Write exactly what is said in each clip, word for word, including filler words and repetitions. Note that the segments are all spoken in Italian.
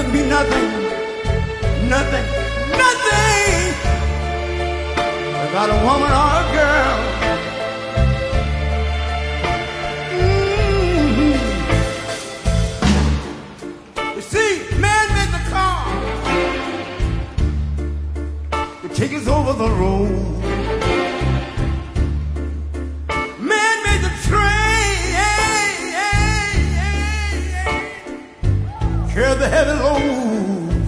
can be nothing, nothing, nothing without a woman or a girl. Mm-hmm. You see, man made the car to take us over the road. Man made the train, carry the heavy load.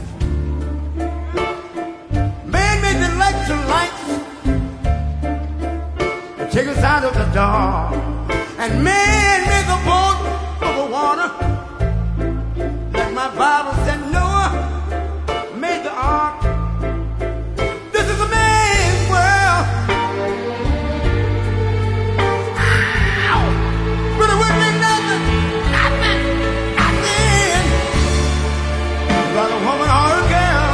Man made the electric lights to take us out of the dark. And man made the boat for the water. Like my Bible said, Noah made the ark. This is a man's world. Ow! But it wouldn't be nothing, nothing, nothing without a woman or a girl.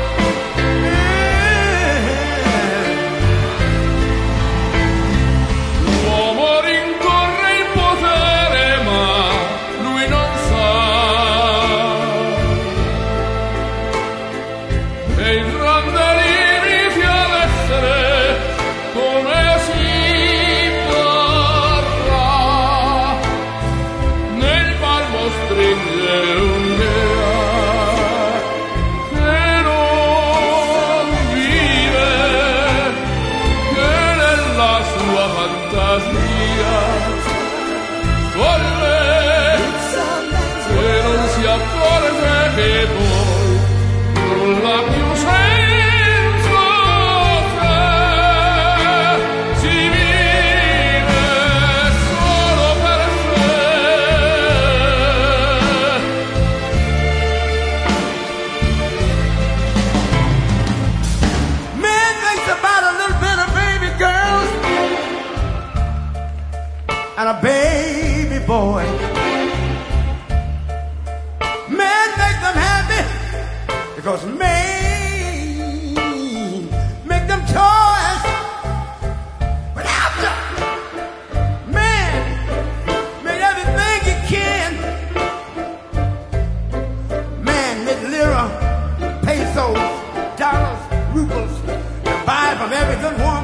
L'uomo rincorre il potere, ma lui non sa che il grande limite all'essere come si porrà nel palmo stringe un'idea che non vive, che nella sua fantasia volle, che non si accorge che poi nulla più senza te si vive solo per sé. Man thinks about a little bit of baby girls and a baby boy. Man makes them happy because man make them toys. But after man made everything he can, man made lira, pesos, dollars, rubles, to buy from every good woman.